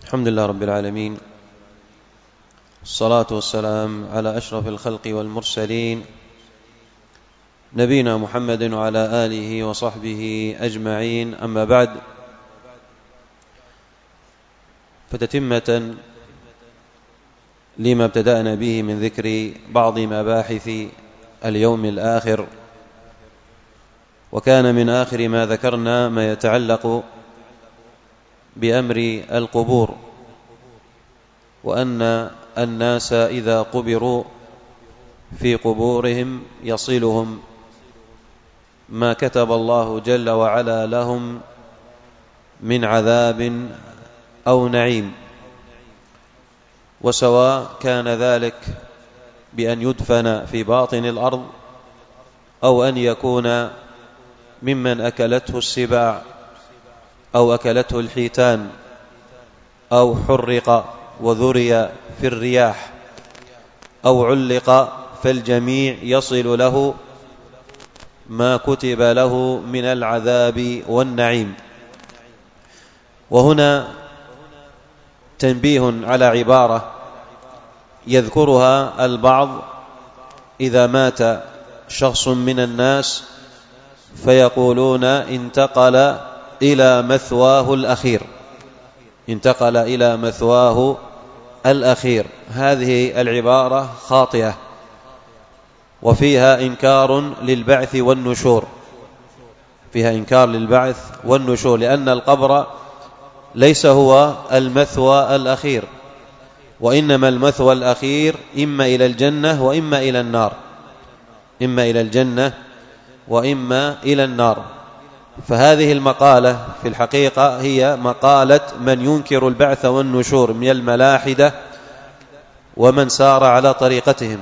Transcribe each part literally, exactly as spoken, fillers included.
الحمد لله رب العالمين، الصلاة والسلام على أشرف الخلق والمرسلين نبينا محمد وعلى آله وصحبه أجمعين. أما بعد، فتتمة لما ابتدأنا به من ذكر بعض مباحث اليوم الآخر، وكان من آخر ما ذكرنا ما يتعلق بأمر القبور، وأن الناس إذا قبروا في قبورهم يصلهم ما كتب الله جل وعلا لهم من عذاب أو نعيم، وسواء كان ذلك بأن يدفن في باطن الأرض أو أن يكون ممن أكلته السباع أو أكلته الحيتان أو حرق وذري في الرياح أو علق، فالجميع يصل له ما كتب له من العذاب والنعيم. وهنا تنبيه على عبارة يذكرها البعض إذا مات شخص من الناس فيقولون انتقل إلى مثواه الأخير، انتقل إلى مثواه الأخير. هذه العبارة خاطئة، وفيها إنكار للبعث والنشور، فيها إنكار للبعث والنشور، لأن القبر ليس هو المثوى الأخير، وإنما المثوى الأخير إما إلى الجنة وإما إلى النار، إما إلى الجنة وإما إلى النار. فهذه المقالة في الحقيقة هي مقالة من ينكر البعث والنشور من الملاحدة ومن سار على طريقتهم.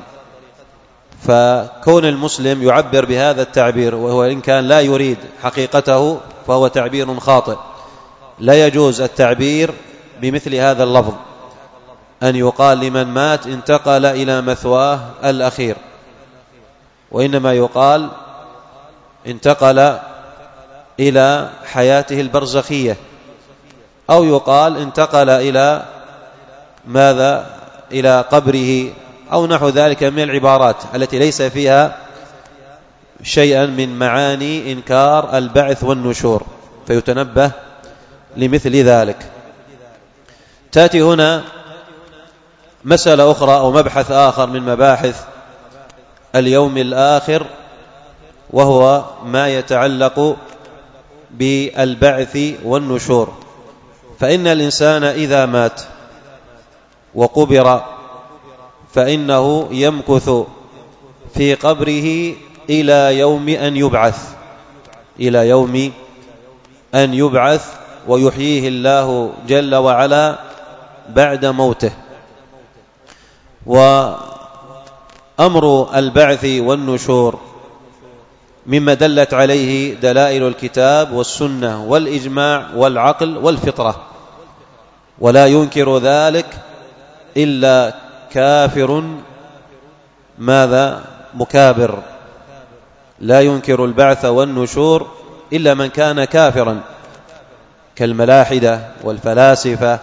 فكون المسلم يعبر بهذا التعبير وهو إن كان لا يريد حقيقته فهو تعبير خاطئ. لا يجوز التعبير بمثل هذا اللفظ، أن يقال لمن مات انتقل إلى مثواه الأخير، وإنما يقال انتقل إلى حياته البرزخية، أو يقال انتقل إلى ماذا إلى قبره أو نحو ذلك من العبارات التي ليس فيها شيئا من معاني إنكار البعث والنشور، فيتنبه لمثل ذلك. تأتي هنا مسألة أخرى أو مبحث آخر من مباحث اليوم الآخر، وهو ما يتعلق بالبعث والنشور. فإن الإنسان إذا مات وقبر فإنه يمكث في قبره إلى يوم أن يبعث، إلى يوم أن يبعث ويحييه الله جل وعلا بعد موته. وأمر البعث والنشور مما دلت عليه دلائل الكتاب والسنة والإجماع والعقل والفطرة، ولا ينكر ذلك إلا كافر ماذا مكابر. لا ينكر البعث والنشور إلا من كان كافرا كالملاحدة والفلاسفة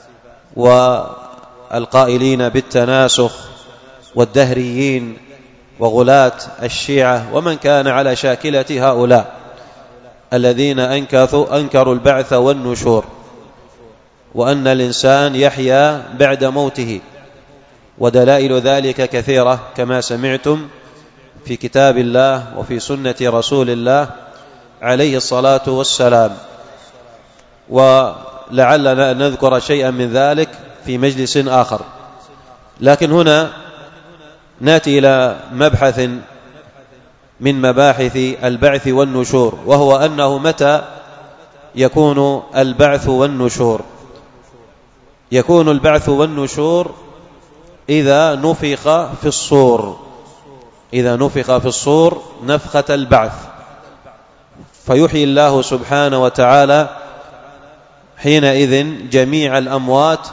والقائلين بالتناسخ والدهريين وغلاة الشيعة ومن كان على شاكلة هؤلاء الذين أنكثوا أنكروا البعث والنشور، وأن الإنسان يحيا بعد موته. ودلائل ذلك كثيرة كما سمعتم في كتاب الله وفي سنة رسول الله عليه الصلاة والسلام، ولعلنا نذكر شيئا من ذلك في مجلس آخر. لكن هنا نأتي إلى مبحث من مباحث البعث والنشور، وهو أنه متى يكون البعث والنشور؟ يكون البعث والنشور إذا نفخ في الصور، إذا نفخ في الصور نفخة البعث، فيحيي الله سبحانه وتعالى حينئذ جميع الأموات،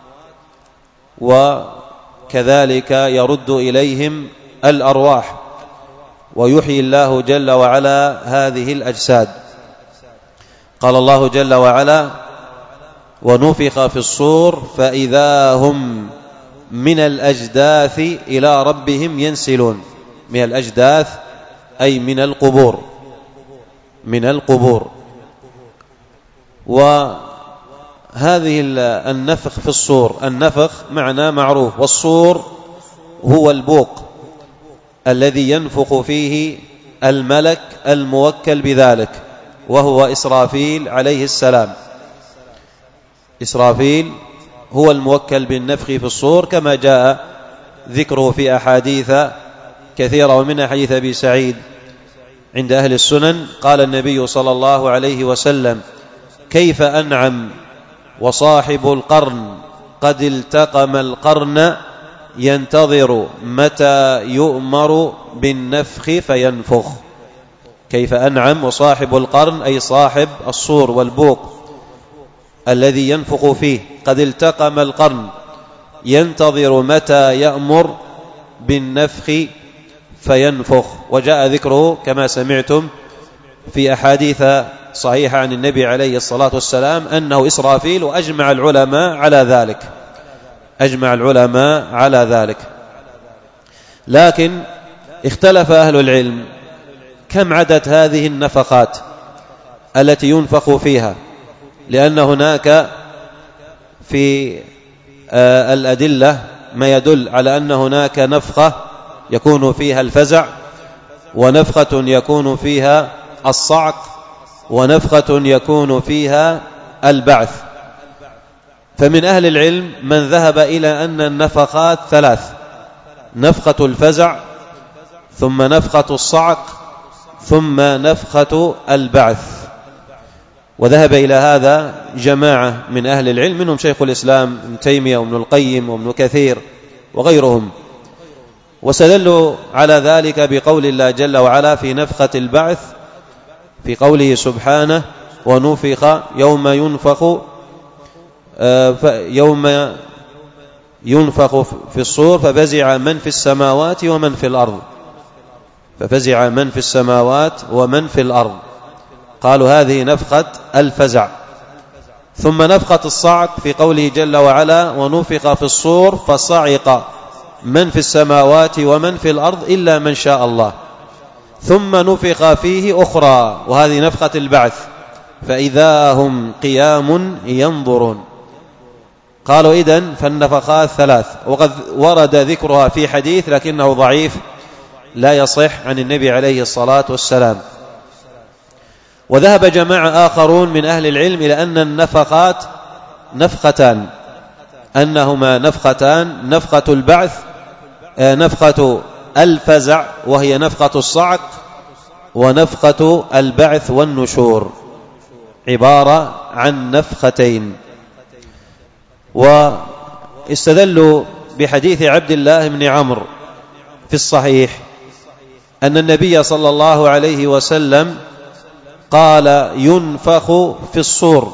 وكذلك يرد إليهم الأرواح، ويحيي الله جل وعلا هذه الأجساد. قال الله جل وعلا: ونفخ في الصور فإذا هم من الأجداث إلى ربهم ينسلون. من الأجداث أي من القبور، من القبور. وهذه النفخ في الصور، النفخ معنى معروف، والصور هو البوق الذي ينفخ فيه الملك الموكل بذلك، وهو إسرافيل عليه السلام. إسرافيل هو الموكل بالنفخ في الصور، كما جاء ذكره في أحاديث كثيرة، ومن حديث أبي سعيد عند أهل السنن قال النبي صلى الله عليه وسلم: كيف أنعم وصاحب القرن قد التقم القرن ينتظر متى يؤمر بالنفخ فينفخ. كيف أنعم وصاحب القرن أي صاحب الصور والبوق الذي ينفخ فيه قد التقم القرن ينتظر متى يأمر بالنفخ فينفخ. وجاء ذكره كما سمعتم في أحاديث صحيحة عن النبي عليه الصلاة والسلام أنه إسرافيل، وأجمع العلماء على ذلك، أجمع العلماء على ذلك. لكن اختلف أهل العلم كم عدد هذه النفخات التي ينفخ فيها، لأن هناك في الأدلة ما يدل على أن هناك نفخة يكون فيها الفزع، ونفخة يكون فيها الصعق، ونفخة يكون فيها البعث. فمن أهل العلم من ذهب إلى أن النفخات ثلاث: نفخة الفزع، ثم نفخة الصعق، ثم نفخة البعث. وذهب إلى هذا جماعة من أهل العلم، منهم شيخ الإسلام ابن تيمية وابن القيم وابن كثير وغيرهم، وسدلوا على ذلك بقول الله جل وعلا في نفخة البعث في قوله سبحانه: ونفخ يوم ينفخ يوم ينفخ في الصور ففزع من في السماوات ومن في الأرض، ففزع من في السماوات ومن في الأرض. قالوا هذه نفخة الفزع. ثم نفخة الصعق في قوله جل وعلا: ونفخ في الصور فصعق من في السماوات ومن في الأرض إلا من شاء الله. ثم نفخ فيه أخرى، وهذه نفخة البعث، فإذا هم قيام ينظرون. قالوا إذن فالنفخات ثلاث، وقد ورد ذكرها في حديث لكنه ضعيف لا يصح عن النبي عليه الصلاة والسلام. وذهب جماعة آخرون من أهل العلم إلى أن النفخات نفختان، أنهما نفختان: نفخة البعث، نفخة الفزع وهي نفخة الصعق، ونفخة البعث والنشور، عبارة عن نفختين. واستدلوا بحديث عبد الله بن عمرو في الصحيح أن النبي صلى الله عليه وسلم قال: ينفخ في الصور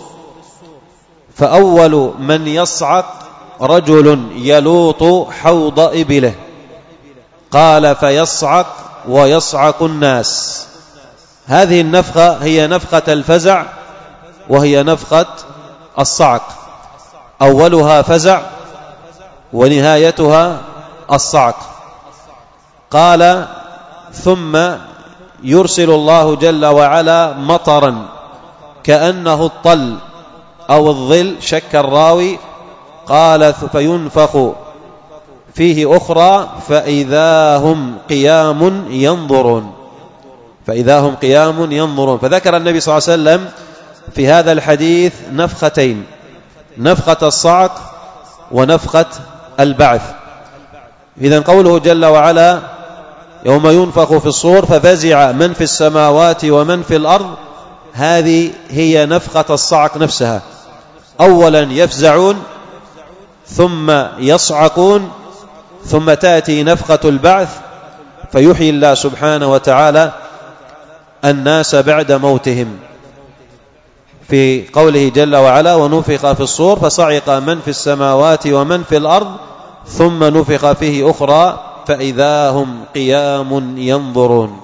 فأول من يصعق رجل يلوط حوض إبله، قال: فيصعق ويصعق الناس. هذه النفخة هي نفخة الفزع وهي نفخة الصعق، أولها فزع ونهايتها الصعق. قال: ثم يرسل الله جل وعلا مطرا كأنه الطل أو الظل، شك الراوي، قال: فينفخ فيه أخرى فإذا هم قيام ينظرون، فإذا هم قيام ينظرون. فذكر النبي صلى الله عليه وسلم في هذا الحديث نفختين: نفخة الصعق ونفخة البعث. إذن قوله جل وعلا: يوم ينفخ في الصور ففزع من في السماوات ومن في الأرض، هذه هي نفخة الصعق نفسها. أولا يفزعون ثم يصعقون، ثم تأتي نفخة البعث فيحيي الله سبحانه وتعالى الناس بعد موتهم، في قوله جل وعلا: ونفخ في الصور فصعق من في السماوات ومن في الأرض ثم نفخ فيه أخرى فإذا هم قيام ينظرون.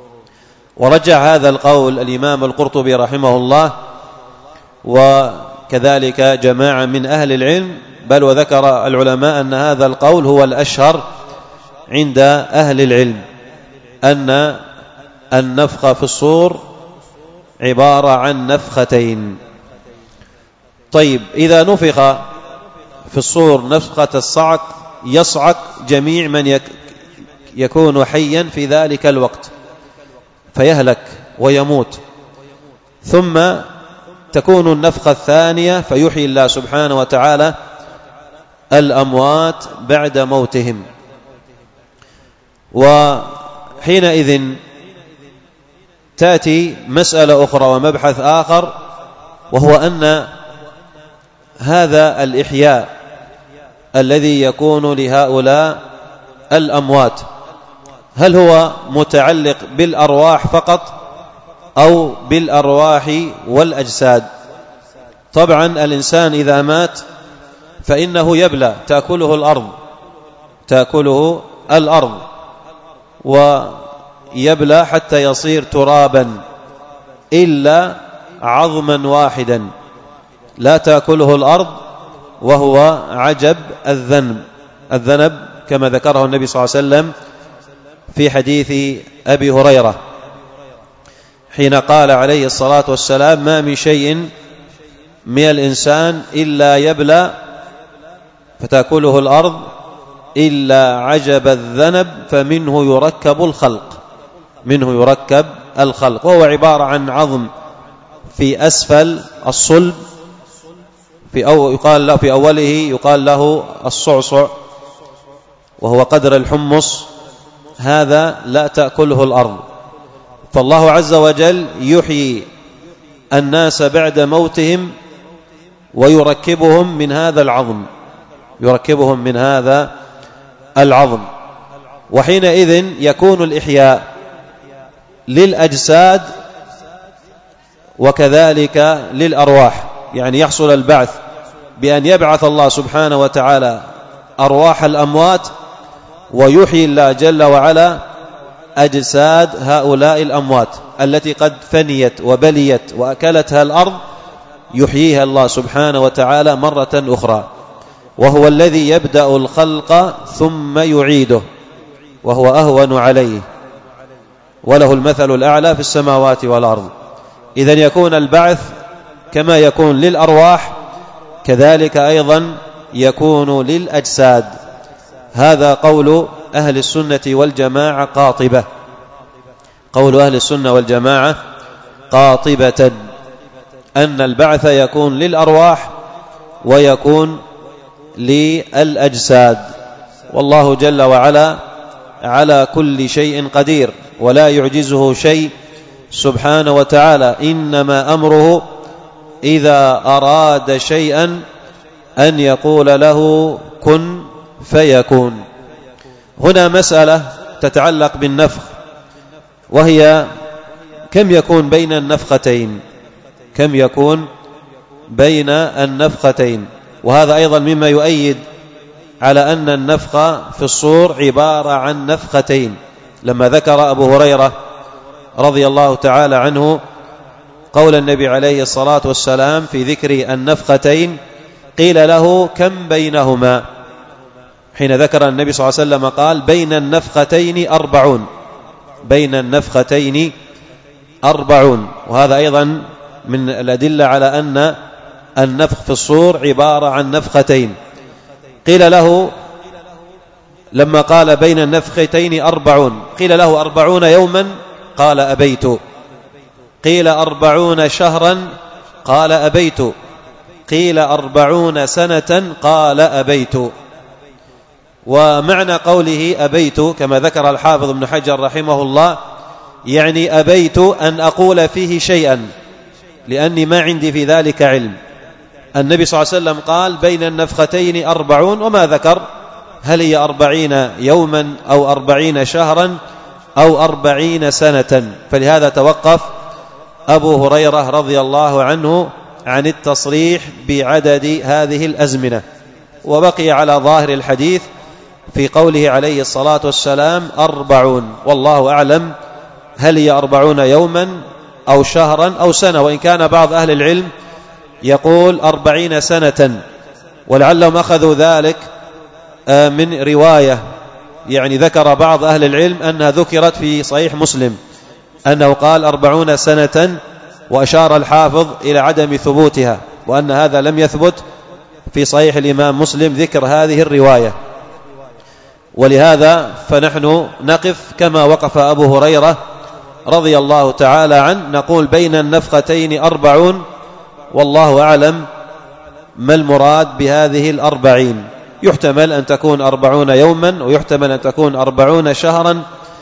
ورجع هذا القول الإمام القرطبي رحمه الله، وكذلك كذلك جماعة من أهل العلم، بل وذكر العلماء أن هذا القول هو الأشهر عند أهل العلم، أن النفخ في الصور عبارة عن نفختين. طيب، إذا نفخ في الصور نفخة الصعق يصعق جميع من يكون حيا في ذلك الوقت فيهلك ويموت، ثم تكون النفخة الثانية فيحيي الله سبحانه وتعالى الأموات بعد موتهم. وحينئذ تأتي مسألة أخرى ومبحث آخر، وهو أن هذا الإحياء الذي يكون لهؤلاء الأموات هل هو متعلق بالأرواح فقط أو بالأرواح والأجساد؟ طبعا الإنسان إذا مات فإنه يبلى، تأكله الأرض تأكله الأرض ويبلى حتى يصير ترابا، إلا عظما واحدا لا تأكله الأرض، وهو عجب الذنب الذنب كما ذكره النبي صلى الله عليه وسلم في حديث أبي هريرة حين قال عليه الصلاة والسلام: ما من شيء من الإنسان إلا يبلى فتأكله الأرض إلا عجب الذنب فمنه يركب الخلق منه يركب الخلق وهو عبارة عن عظم في أسفل الصلب، في أو يقال له في أوله يقال له الصعصع، وهو قدر الحمص، هذا لا تأكله الأرض. فالله عز وجل يحيي الناس بعد موتهم ويركبهم من هذا العظم يركبهم من هذا العظم وحينئذ يكون الإحياء للأجساد وكذلك للأرواح، يعني يحصل البعث بأن يبعث الله سبحانه وتعالى أرواح الأموات، ويحيي الله جل وعلا أجساد هؤلاء الأموات التي قد فنيت وبليت وأكلتها الأرض، يحييها الله سبحانه وتعالى مرة أخرى، وهو الذي يبدأ الخلق ثم يعيده، وهو أهون عليه، وله المثل الأعلى في السماوات والأرض. إذن يكون البعث كما يكون للأرواح كذلك أيضا يكون للأجساد. هذا قول أهل السنة والجماعة قاطبة قول أهل السنة والجماعة قاطبة أن البعث يكون للأرواح ويكون للأجساد، والله جل وعلا على كل شيء قدير ولا يعجزه شيء سبحانه وتعالى، إنما أمره إذا أراد شيئا أن يقول له كن فيكون. هنا مسألة تتعلق بالنفخ، وهي كم يكون بين النفختين كم يكون بين النفختين وهذا أيضا مما يؤيد على أن النفخ في الصور عبارة عن نفختين، لما ذكر أبو هريرة رضي الله تعالى عنه قول النبي عليه الصلاة والسلام في ذكر النفختين، قيل له كم بينهما؟ حين ذكر النبي صلى الله عليه وسلم قال بين النفختين أربعون بين النفختين أربعون وهذا أيضا من الأدلة على أن النفخ في الصور عبارة عن نفختين. قيل له لما قال بين النفختين أربعون قيل له أربعون يوما؟ قال أبيت. قيل أربعون شهرا؟ قال أبيت. قيل أربعون سنة؟ قال أبيت. ومعنى قوله أبيت كما ذكر الحافظ ابن حجر رحمه الله، يعني أبيت أن أقول فيه شيئا لأني ما عندي في ذلك علم. النبي صلى الله عليه وسلم قال بين النفختين أربعون، وما ذكر هل هي أربعين يوما أو أربعين شهرا أو أربعين سنة، فلهذا توقف أبو هريرة رضي الله عنه عن التصريح بعدد هذه الأزمنة، وبقي على ظاهر الحديث في قوله عليه الصلاة والسلام أربعون، والله أعلم هل هي أربعون يوما أو شهرا أو سنة، وإن كان بعض أهل العلم يقول أربعين سنة، ولعلهم أخذوا ذلك من رواية، يعني ذكر بعض أهل العلم أنها ذكرت في صحيح مسلم أنه قال أربعون سنة، وأشار الحافظ إلى عدم ثبوتها، وأن هذا لم يثبت في صحيح الإمام مسلم ذكر هذه الرواية. ولهذا فنحن نقف كما وقف أبو هريرة رضي الله تعالى عنه، نقول بين النفختين أربعون، والله أعلم ما المراد بهذه الأربعين. يحتمل أن تكون أربعون يوما، ويحتمل أن تكون أربعون شهرا،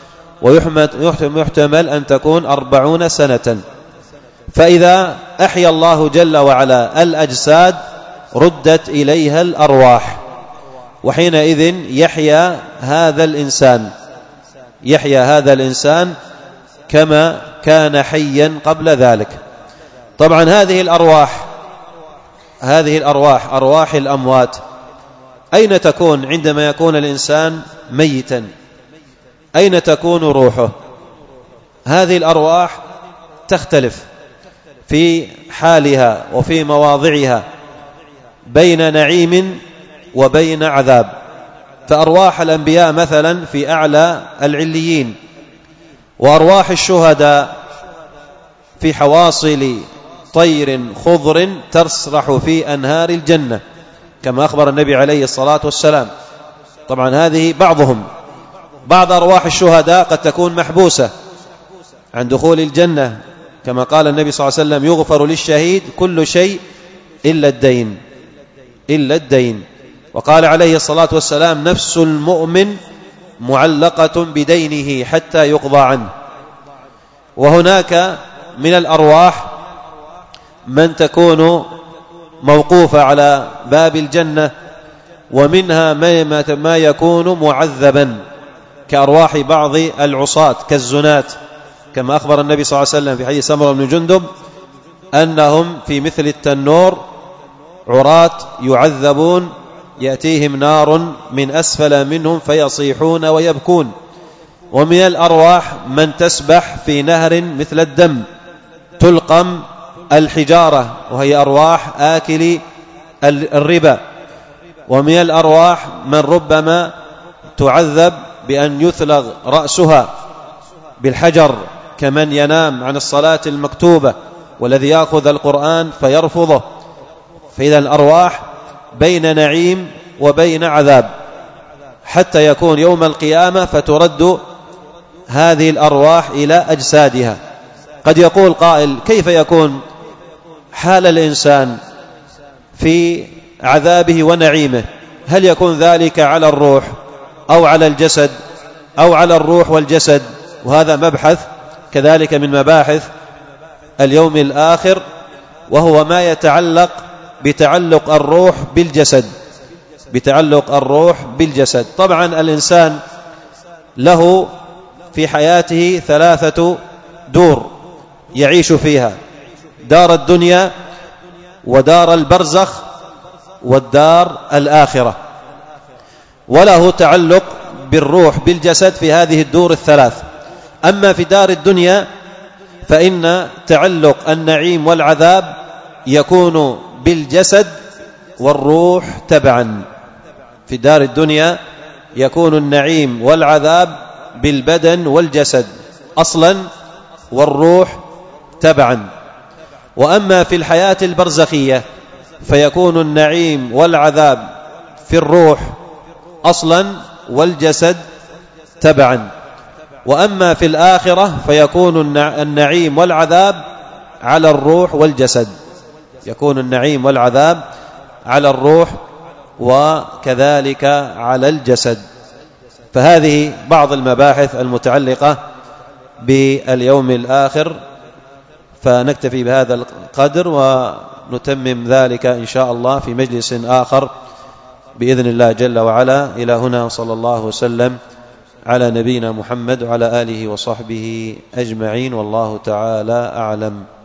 ويحتمل أن تكون أربعون سنة. فإذا أحيا الله جل وعلا الأجساد ردت إليها الأرواح، وحينئذ يحيا هذا الإنسان يحيا هذا الإنسان كما كان حيا قبل ذلك. طبعا هذه الأرواح هذه الأرواح أرواح الأموات أين تكون عندما يكون الإنسان ميتا؟ أين تكون روحه؟ هذه الأرواح تختلف في حالها وفي مواضعها بين نعيم وبين عذاب. فأرواح الأنبياء مثلا في أعلى العليين، وأرواح الشهداء في حواصل طير خضر تسرح في أنهار الجنة، كما أخبر النبي عليه الصلاة والسلام. طبعا هذه بعضهم. بعض أرواح الشهداء قد تكون محبوسة عن دخول الجنة، كما قال النبي صلى الله عليه وسلم: يغفر للشهيد كل شيء إلا الدين إلا الدين. وقال عليه الصلاة والسلام: نفس المؤمن معلقة بدينه حتى يقضى عنه. وهناك من الأرواح من تكون موقوفة على باب الجنة، ومنها ما يكون معذبا كأرواح بعض العصاة كالزناة، كما أخبر النبي صلى الله عليه وسلم في حديث سمرة بن جندب أنهم في مثل التنور عراة يعذبون، يأتيهم نار من أسفل منهم فيصيحون ويبكون. ومن الأرواح من تسبح في نهر مثل الدم تلقم الحجارة، وهي أرواح آكل الربا. ومن الأرواح من ربما تعذب بأن يثلغ رأسها بالحجر كمن ينام عن الصلاة المكتوبة والذي يأخذ القرآن فيرفضه. فإذا الأرواح بين نعيم وبين عذاب حتى يكون يوم القيامة فترد هذه الأرواح إلى أجسادها. قد يقول قائل: كيف يكون حال الإنسان في عذابه ونعيمه؟ هل يكون ذلك على الروح أو على الجسد أو على الروح والجسد؟ وهذا مبحث كذلك من مباحث اليوم الآخر، وهو ما يتعلق بتعلق الروح بالجسد بتعلق الروح بالجسد. طبعا الإنسان له في حياته ثلاثة دور يعيش فيها: دار الدنيا، ودار البرزخ، والدار الآخرة. وله تعلق بالروح بالجسد في هذه الدور الثلاث. أما في دار الدنيا فإن تعلق النعيم والعذاب يكون بالجسد والروح تبعا. في دار الدنيا يكون النعيم والعذاب بالبدن والجسد أصلا، والروح تبعا. وأما في الحياة البرزخية فيكون النعيم والعذاب في الروح أصلا والجسد تبعا. وأما في الآخرة فيكون النعيم والعذاب على الروح والجسد يكون النعيم والعذاب على الروح وكذلك على الجسد. فهذه بعض المباحث المتعلقة باليوم الآخر، فنكتفي بهذا القدر ونتمم ذلك إن شاء الله في مجلس آخر بإذن الله جل وعلا. إلى هنا، صلى الله وسلم على نبينا محمد وعلى آله وصحبه أجمعين، والله تعالى أعلم.